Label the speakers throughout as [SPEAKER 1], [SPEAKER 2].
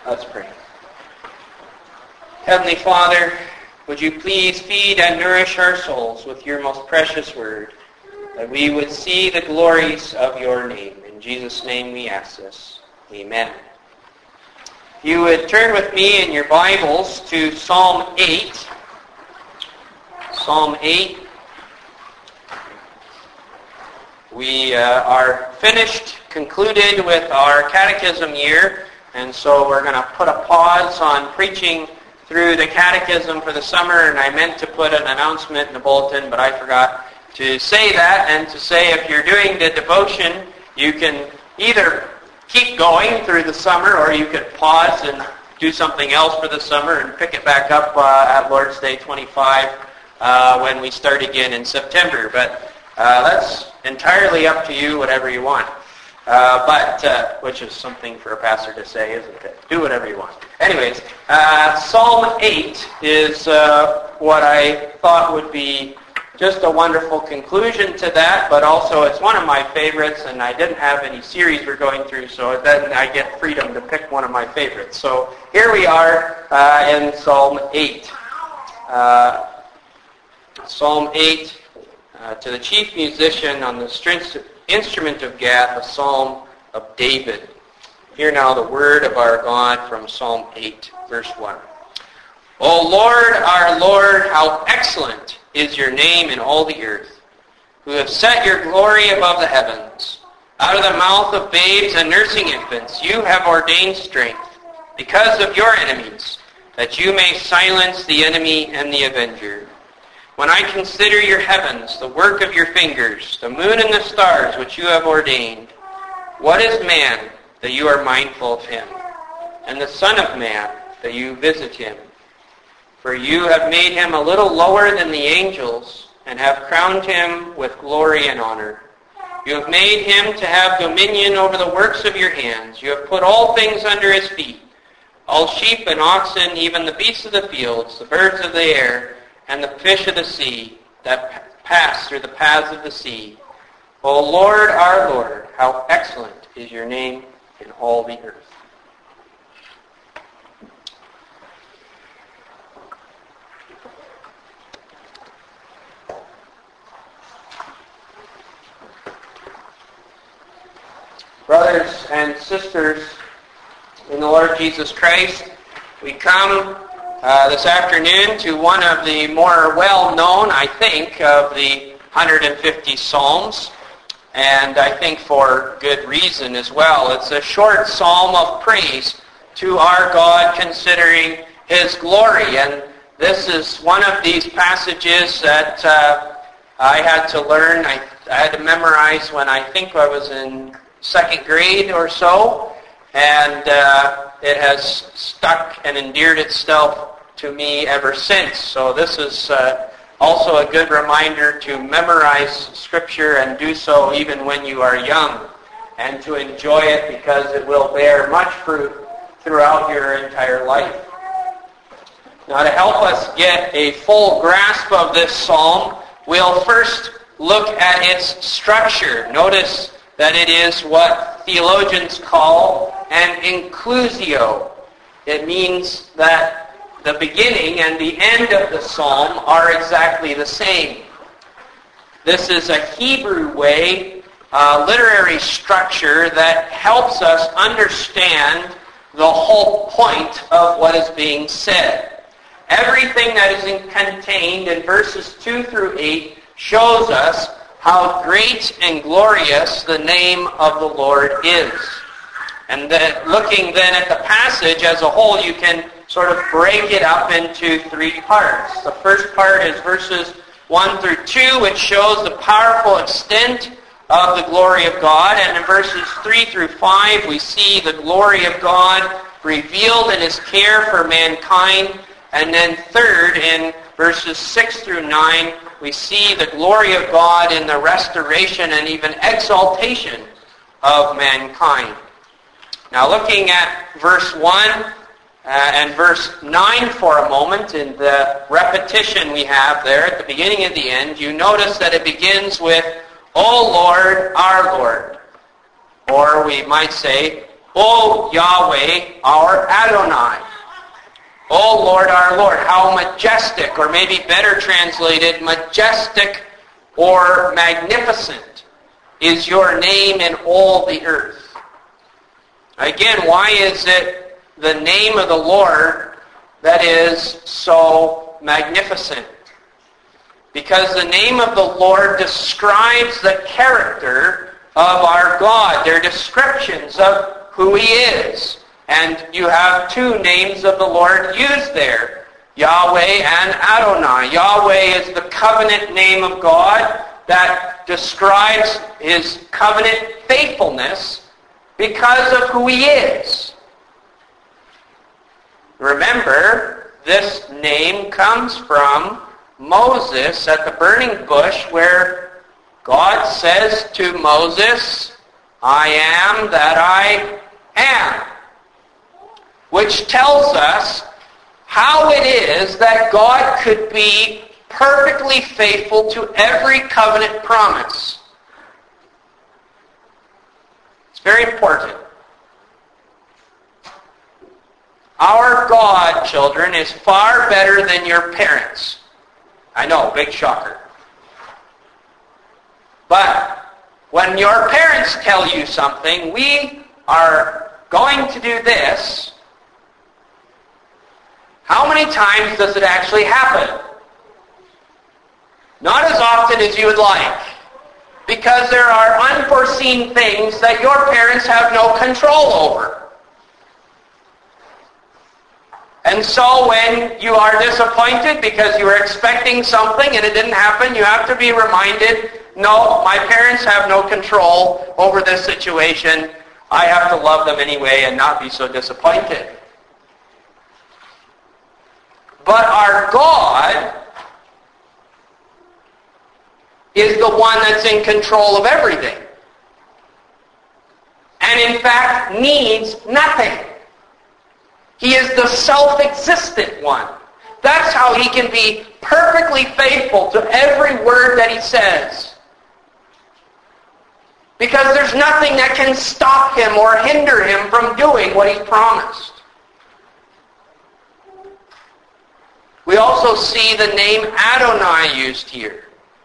[SPEAKER 1] Let's pray. Heavenly Father, would you please feed and nourish our souls with your most precious word, that we would see the glories of your name. In Jesus' name we ask this. Amen. If you would turn with me in your Bibles to Psalm 8. Psalm 8. We are concluded with our catechism year, and so we're going to put a pause on preaching through the catechism for the summer, and I meant to put an announcement in the bulletin, but I forgot to say that, and to say if you're doing the devotion, you can either keep going through the summer, or you could pause and do something else for the summer and pick it back up at Lord's Day 25 when we start again in September. But that's entirely up to you, whatever you want. Which is something for a pastor to say, isn't it? Do whatever you want. Anyways, Psalm 8 is what I thought would be just a wonderful conclusion to that, but also it's one of my favorites, and I didn't have any series we're going through, so then I get freedom to pick one of my favorites. So here we are in Psalm 8. Psalm 8, to the chief musician on the instrument of Gath, a psalm of David. Hear now the word of our God from Psalm 8, verse 1. O Lord, our Lord, how excellent is your name in all the earth, who have set your glory above the heavens. Out of the mouth of babes and nursing infants you have ordained strength, because of your enemies, that you may silence the enemy and the avenger. When I consider your heavens, the work of your fingers, the moon and the stars which you have ordained, what is man that you are mindful of him, and the Son of Man that you visit him? For you have made him a little lower than the angels, and have crowned him with glory and honor. You have made him to have dominion over the works of your hands. You have put all things under his feet, all sheep and oxen, even the beasts of the fields, the birds of the air, and the fish of the sea that pass through the paths of the sea. O Lord, our Lord, how excellent is your name in all the earth. Brothers and sisters in the Lord Jesus Christ, we come this afternoon to one of the more well-known, I think, of the 150 Psalms, and I think for good reason as well. It's a short psalm of praise to our God, considering his glory, and this is one of these passages that I had to learn. I had to memorize when I think I was in second grade or so, and it has stuck and endeared itself to me ever since. So this is also a good reminder to memorize Scripture and do so even when you are young, and to enjoy it because it will bear much fruit throughout your entire life. Now, to help us get a full grasp of this psalm, we'll first look at its structure. Notice that it is what theologians call an inclusio. It means that the beginning and the end of the psalm are exactly the same. This is a Hebrew way, literary structure that helps us understand the whole point of what is being said. Everything that is contained in verses 2 through 8 shows us how great and glorious the name of the Lord is. And looking then at the passage as a whole, you can sort of break it up into three parts. The first part is verses 1 through 2, which shows the powerful extent of the glory of God. And in verses 3 through 5, we see the glory of God revealed in his care for mankind. And then third, in verses 6 through 9, we see the glory of God in the restoration and even exaltation of mankind. Now, looking at verse 1 and verse 9 for a moment, in the repetition we have there at the beginning and the end, you notice that it begins with, O Lord, our Lord. Or we might say, O Yahweh, our Adonai. O Lord, our Lord, how majestic, or maybe better translated, majestic or magnificent is your name in all the earth. Again, why is it the name of the Lord that is so magnificent? Because the name of the Lord describes the character of our God. They're descriptions of who He is. And you have two names of the Lord used there, Yahweh and Adonai. Yahweh is the covenant name of God that describes His covenant faithfulness because of who He is. Remember, this name comes from Moses at the burning bush, where God says to Moses, I am that I am. Which tells us how it is that God could be perfectly faithful to every covenant promise. It's very important. Our God, children, is far better than your parents. I know, big shocker. But when your parents tell you something, we are going to do this, how many times does it actually happen? Not as often as you would like, because there are unforeseen things that your parents have no control over. And so when you are disappointed because you were expecting something and it didn't happen, you have to be reminded, no, my parents have no control over this situation. I have to love them anyway and not be so disappointed. But our God is the one that's in control of everything. And in fact needs nothing. He is the self-existent one. That's how He can be perfectly faithful to every word that He says. Because there's nothing that can stop Him or hinder Him from doing what He's promised. We also see the name Adonai used here.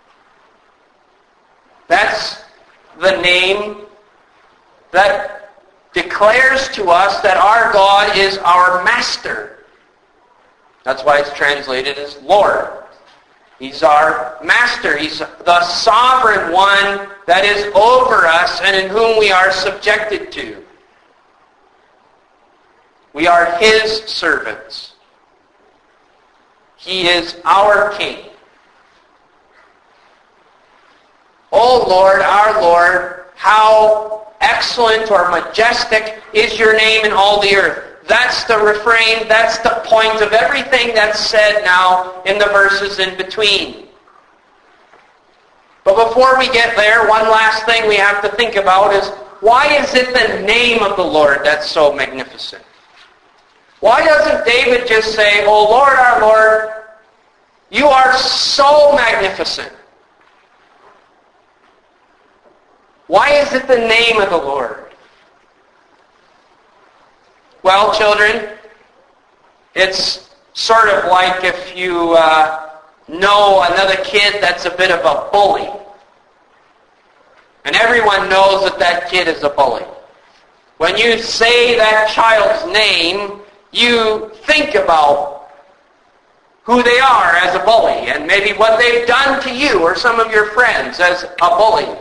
[SPEAKER 1] That's the name that declares to us that our God is our master. That's why it's translated as Lord. He's our master. He's the sovereign one that is over us and in whom we are subjected to. We are His servants. He is our King. O Lord, our Lord, how excellent or majestic is your name in all the earth. That's the refrain, that's the point of everything that's said now in the verses in between. But before we get there, one last thing we have to think about is, why is it the name of the Lord that's so magnificent? Why doesn't David just say, O Lord, our Lord, you are so magnificent? Why is it the name of the Lord? Well, children, it's sort of like if you know another kid that's a bit of a bully. And everyone knows that that kid is a bully. When you say that child's name, you think about who they are as a bully and maybe what they've done to you or some of your friends as a bully.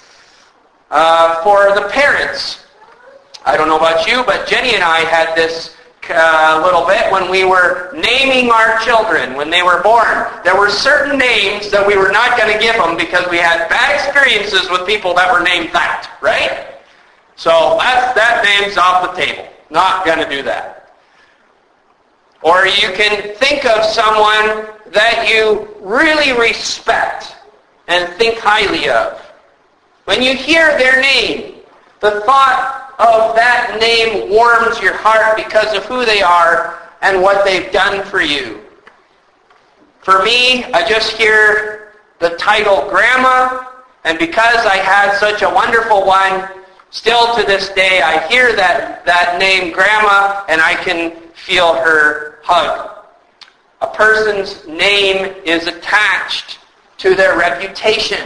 [SPEAKER 1] For the parents, I don't know about you, but Jenny and I had this little bit when we were naming our children when they were born. There were certain names that we were not going to give them because we had bad experiences with people that were named that, right? So that name's off the table. Not going to do that. Or you can think of someone that you really respect and think highly of. When you hear their name, the thought of that name warms your heart because of who they are and what they've done for you. For me, I just hear the title Grandma, and because I had such a wonderful one, Still to this day, I hear that name, Grandma, and I can feel her hug. A person's name is attached to their reputation.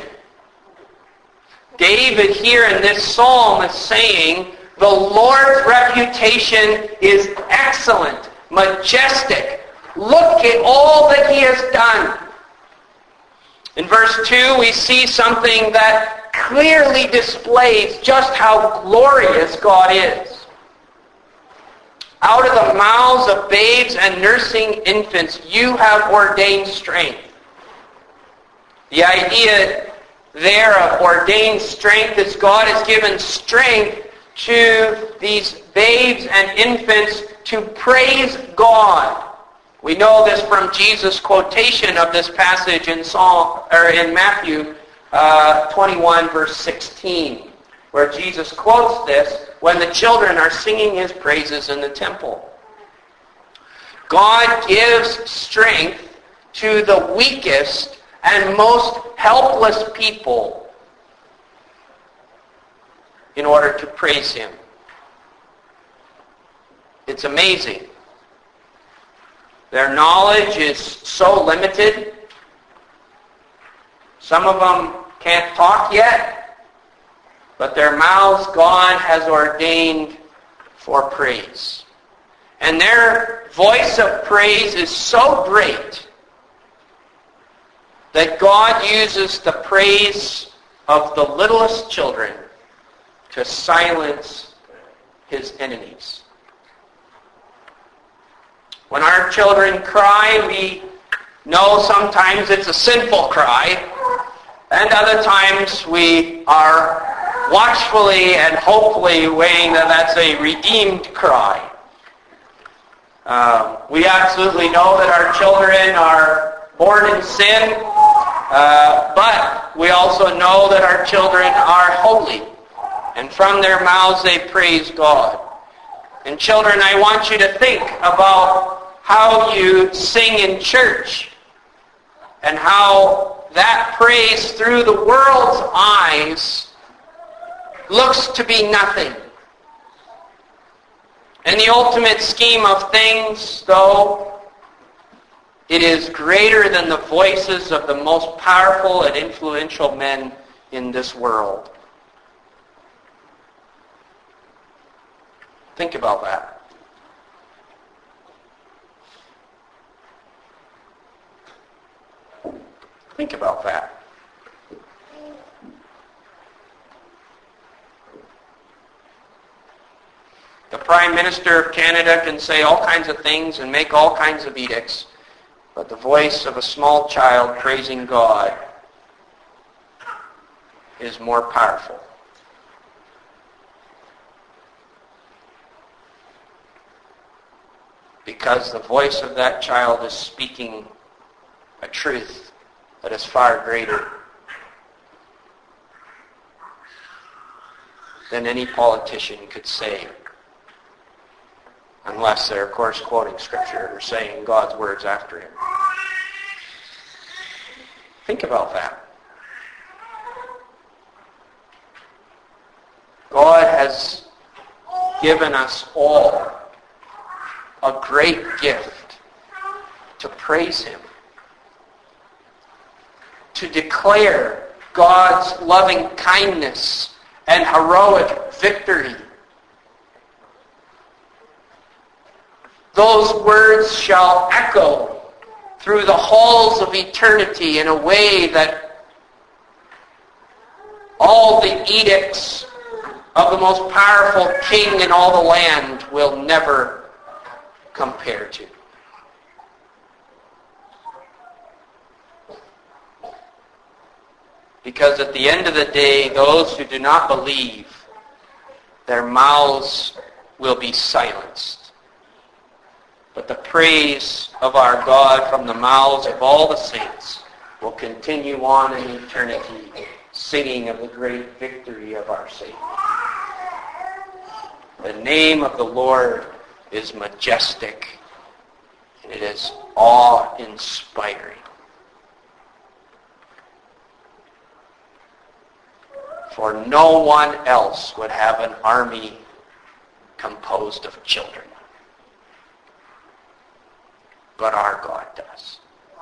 [SPEAKER 1] David here in this psalm is saying, the Lord's reputation is excellent, majestic. Look at all that he has done. In verse 2, we see something that clearly displays just how glorious God is. Out of the mouths of babes and nursing infants, you have ordained strength. The idea there of ordained strength is God has given strength to these babes and infants to praise God. We know this from Jesus' quotation of this passage in Matthew 21, verse 16, where Jesus quotes this when the children are singing his praises in the temple. God gives strength to the weakest and most helpless people in order to praise him. It's amazing. Their knowledge is so limited. Some of them can't talk yet, but their mouths God has ordained for praise. And their voice of praise is so great that God uses the praise of the littlest children to silence his enemies. When our children cry, we know sometimes it's a sinful cry, and other times we are watchfully and hopefully weighing that that's a redeemed cry. We absolutely know that our children are born in sin, but we also know that our children are holy, and from their mouths they praise God. And children, I want you to think about how you sing in church and how that praise through the world's eyes looks to be nothing. In the ultimate scheme of things, though, it is greater than the voices of the most powerful and influential men in this world. Think about that. Think about that. The Prime Minister of Canada can say all kinds of things and make all kinds of edicts, but the voice of a small child praising God is more powerful. Because the voice of that child is speaking a truth that is far greater than any politician could say, unless they're, of course, quoting Scripture or saying God's words after him. Think about that. God has given us all a great gift to praise him, to declare God's loving kindness and heroic victory. Those words shall echo through the halls of eternity in a way that all the edicts of the most powerful king in all the land will never compare to. Because at the end of the day, those who do not believe, their mouths will be silenced. But the praise of our God from the mouths of all the saints will continue on in eternity, singing of the great victory of our Savior. The name of the Lord is majestic, and it is awe-inspiring. For no one else would have an army composed of children. But our God does.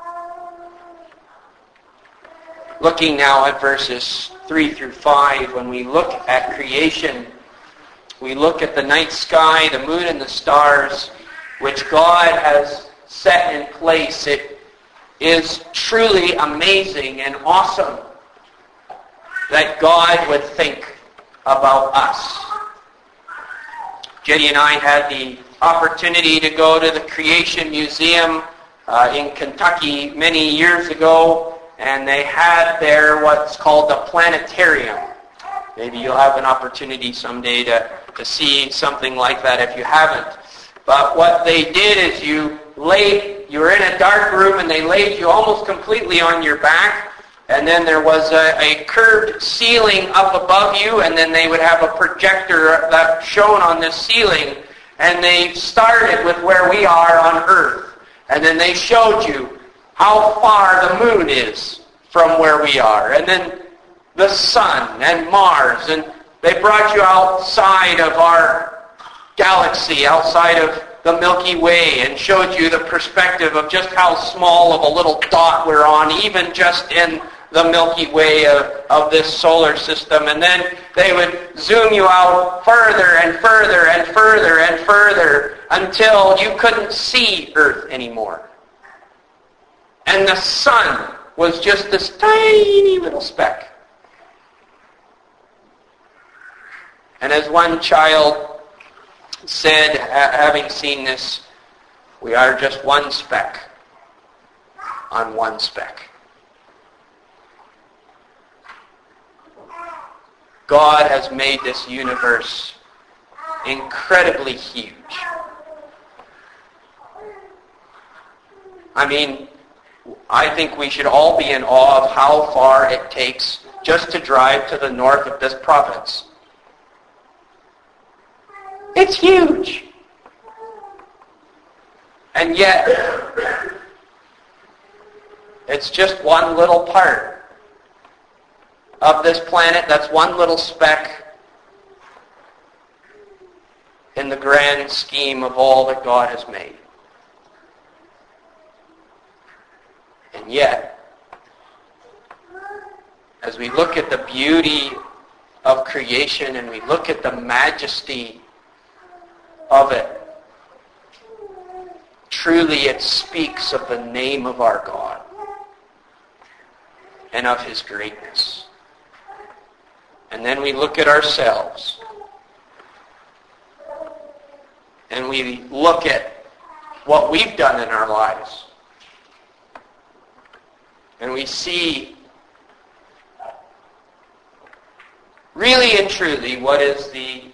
[SPEAKER 1] Looking now at verses 3 through 5, when we look at creation, we look at the night sky, the moon and the stars, which God has set in place. It is truly amazing and awesome that God would think about us. Jenny and I had the opportunity to go to the Creation Museum in Kentucky many years ago, and they had there what's called a planetarium. Maybe you'll have an opportunity someday to see something like that if you haven't. But what they did is you were in a dark room and they laid you almost completely on your back, and then there was a curved ceiling up above you, and then they would have a projector that shone on this ceiling, and they started with where we are on Earth, and then they showed you how far the moon is from where we are, and then the sun and Mars, and they brought you outside of our galaxy, outside of the Milky Way, and showed you the perspective of just how small of a little dot we're on, even just in the Milky Way of this solar system. And then they would zoom you out further and further and further and further until you couldn't see Earth anymore. And the sun was just this tiny little speck. And as one child said, having seen this, we are just one speck on one speck. God has made this universe incredibly huge. I mean, I think we should all be in awe of how far it takes just to drive to the north of this province. It's huge. And yet, it's just one little part of this planet. That's one little speck in the grand scheme of all that God has made. And yet, as we look at the beauty of creation and we look at the majesty of it, truly it speaks of the name of our God and of His greatness. And then we look at ourselves and we look at what we've done in our lives. And we see really and truly what is the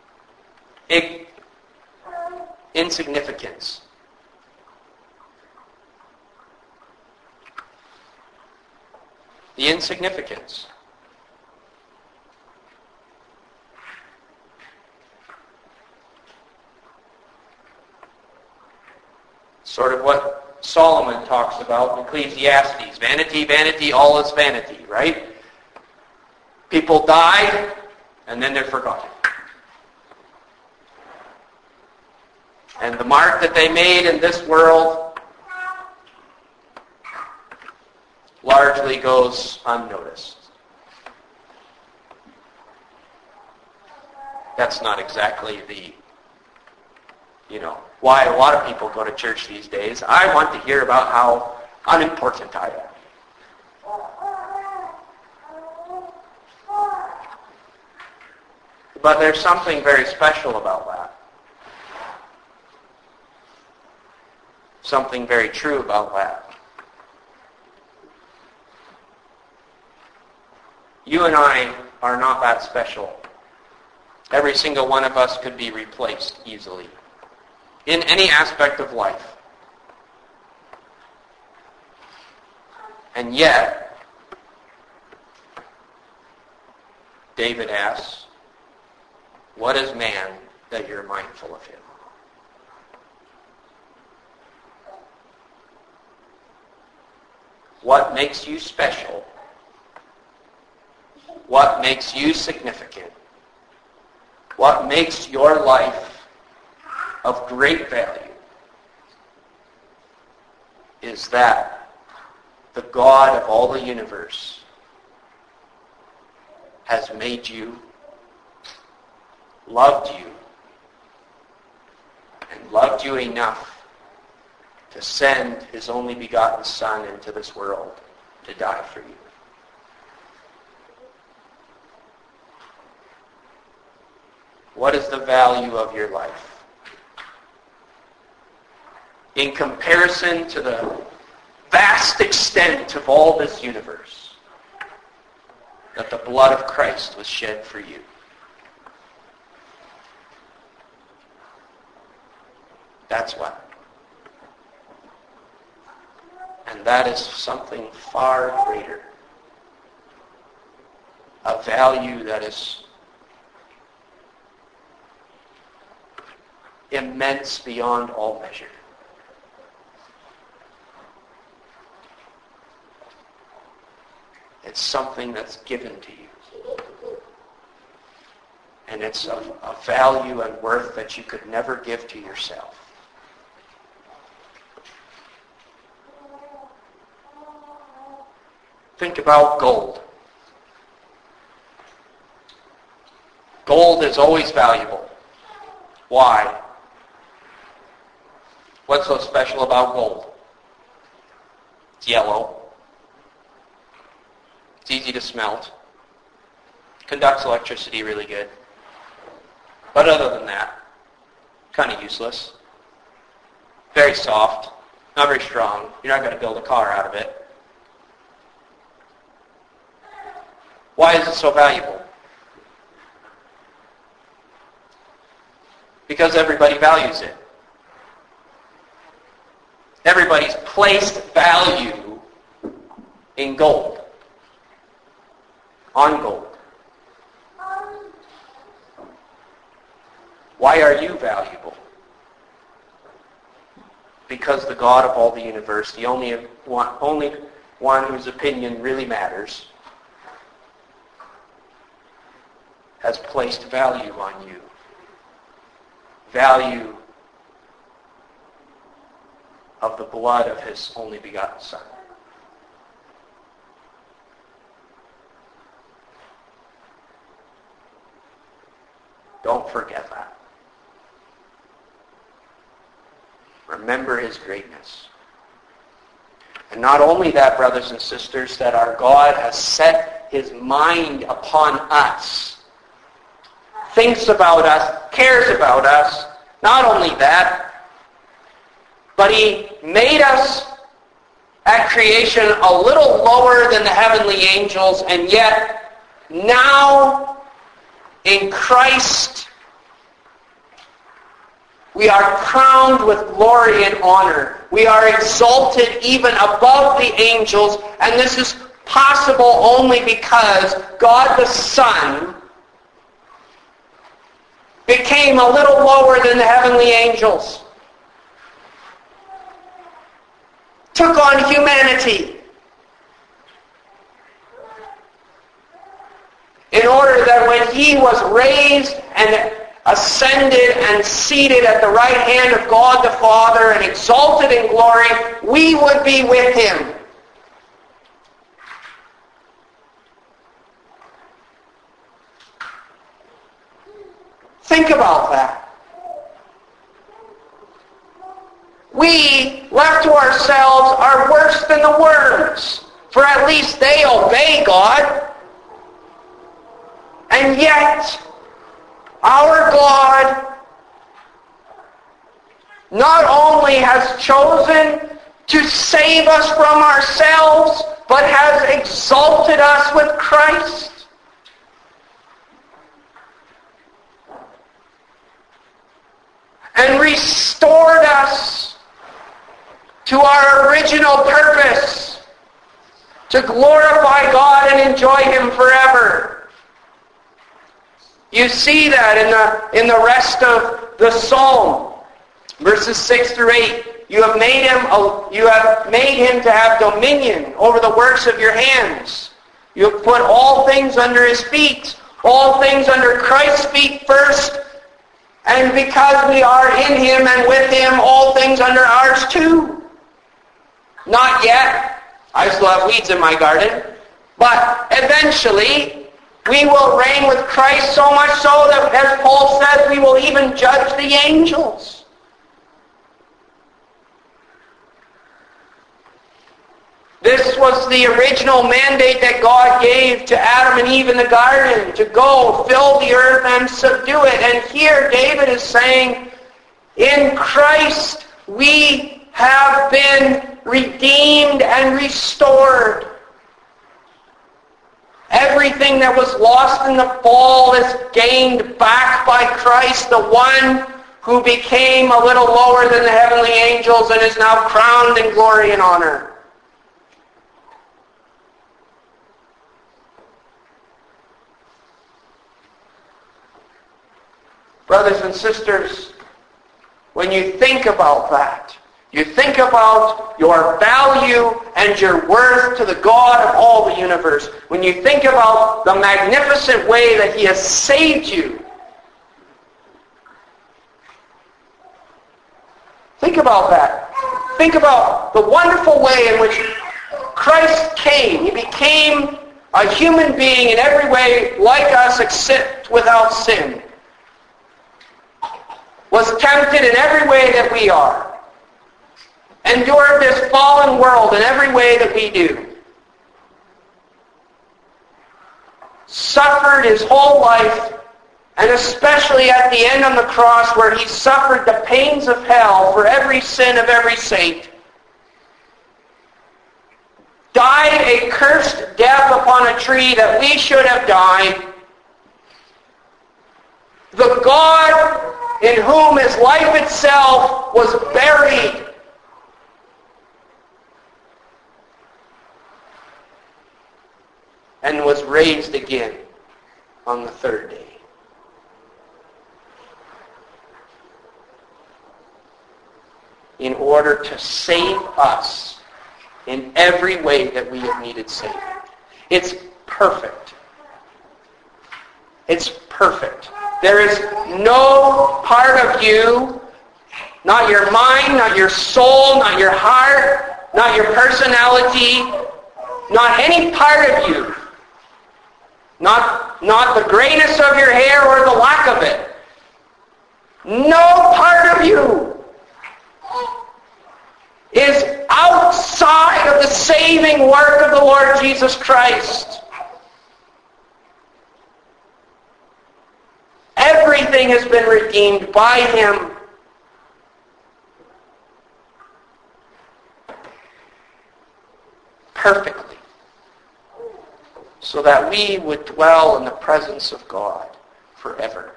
[SPEAKER 1] insignificance. The insignificance. Sort of what Solomon talks about in Ecclesiastes. Vanity, vanity, all is vanity, right? People die, and then they're forgotten. And the mark that they made in this world largely goes unnoticed. That's not exactly why a lot of people go to church these days. I want to hear about how unimportant I am. But there's something very special about that. Something very true about that. You and I are not that special. Every single one of us could be replaced easily in any aspect of life. And yet, David asks, what is man that you're mindful of him? What makes you special what makes you significant, what makes your life of great value, is that the God of all the universe has made you, loved you, and loved you enough to send his only begotten Son into this world to die for you. What is the value of your life in comparison to the vast extent of all this universe that the blood of Christ was shed for you? That's what. And that is something far greater. A value that is immense beyond all measure. It's something that's given to you. And it's of a value and worth that you could never give to yourself. Think about gold. Gold is always valuable. Why? What's so special about gold? It's yellow. It's easy to smelt. Conducts electricity really good. But other than that, kind of useless. Very soft. Not very strong. You're not going to build a car out of it. Why is it so valuable? Because everybody values it. Everybody's placed value in gold. On gold. Why are you valuable? Because the God of all the universe, the only one whose opinion really matters, has placed value on you. Value of the blood of his only begotten Son. Don't forget that. Remember his greatness. And not only that, brothers and sisters, that our God has set his mind upon us, thinks about us, cares about us. Not only that, but he made us at creation a little lower than the heavenly angels, and yet now in Christ we are crowned with glory and honor. We are exalted even above the angels, and this is possible only because God the Son became a little lower than the heavenly angels. Took on humanity in order that when he was raised and ascended and seated at the right hand of God the Father and exalted in glory, we would be with him. Think about that. We, left to ourselves, are worse than the worms, for at least they obey God. And yet, our God not only has chosen to save us from ourselves, but has exalted us with Christ. And restored us to our original purpose, to glorify God and enjoy him forever. You see that in the rest of the psalm, verses 6 through 8. You have made him to have dominion over the works of your hands. You put all things under his feet. All things under Christ's feet first. And because we are in him and with him, all things under ours too. Not yet. I still have weeds in my garden. But eventually, we will reign with Christ so much so that, as Paul says, we will even judge the angels. This was the original mandate that God gave to Adam and Eve in the garden, to go, fill the earth, and subdue it. And here David is saying, in Christ we have been redeemed and restored. Everything that was lost in the fall is gained back by Christ, the one who became a little lower than the heavenly angels and is now crowned in glory and honor. Brothers and sisters, when you think about that, you think about your value and your worth to the God of all the universe. When you think about the magnificent way that he has saved you, think about that. Think about the wonderful way in which Christ came. He became a human being in every way like us except without sin. Was tempted in every way that we are. Endured this fallen world in every way that we do. Suffered his whole life, and especially at the end on the cross where he suffered the pains of hell for every sin of every saint. Died a cursed death upon a tree that we should have died. The God in whom his life itself was buried, and was raised again on the third day. In order to save us in every way that we have needed saving. It's perfect. It's perfect. There is no part of you, not your mind, not your soul, not your heart, not your personality, not any part of you, not the grayness of your hair or the lack of it. No part of you is outside of the saving work of the Lord Jesus Christ. Everything has been redeemed by him. Perfectly. So that we would dwell in the presence of God forever.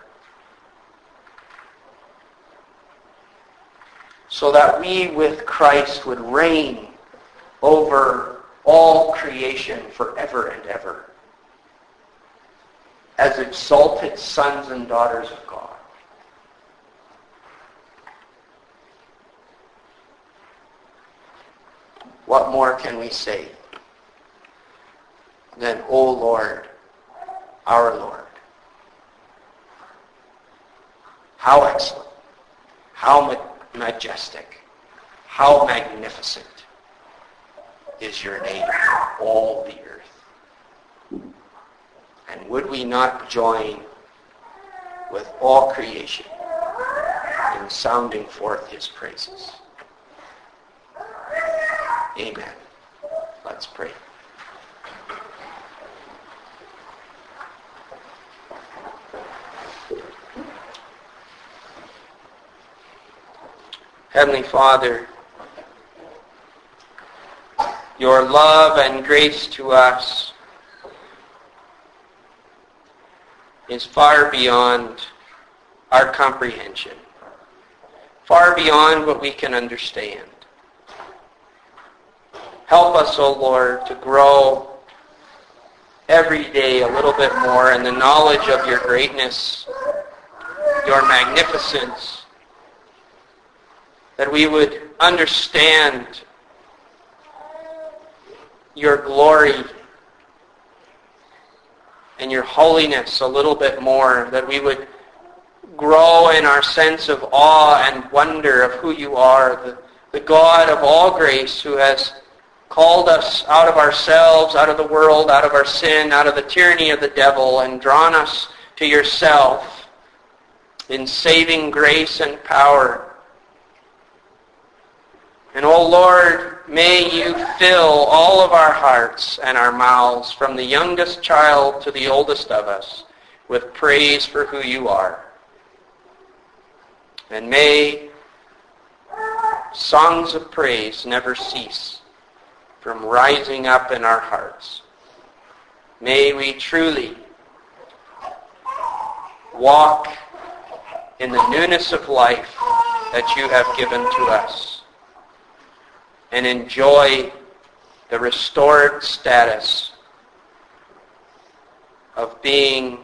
[SPEAKER 1] So that we with Christ would reign over all creation forever and ever. As exalted sons and daughters of God. What more can we say than, O Lord, our Lord? How excellent, how majestic, how magnificent is your name in all the earth. And would we not join with all creation in sounding forth his praises? Amen. Let's pray. Heavenly Father, your love and grace to us is far beyond our comprehension, far beyond what we can understand. Help us, O Lord, to grow every day a little bit more in the knowledge of your greatness, your magnificence, that we would understand your glory and your holiness a little bit more, that we would grow in our sense of awe and wonder of who you are, the God of all grace who has called us out of ourselves, out of the world, out of our sin, out of the tyranny of the devil, and drawn us to yourself in saving grace and power. And, O Lord, may you fill all of our hearts and our mouths, from the youngest child to the oldest of us, with praise for who you are. And may songs of praise never cease from rising up in our hearts. May we truly walk in the newness of life that you have given to us, and enjoy the restored status of being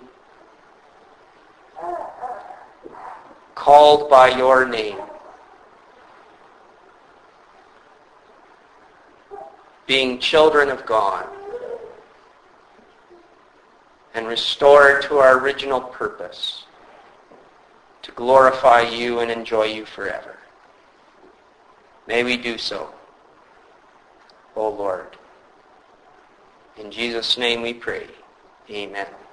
[SPEAKER 1] called by your name, being children of God, and restored to our original purpose, to glorify you and enjoy you forever. May we do so, O Lord. In Jesus' name we pray. Amen.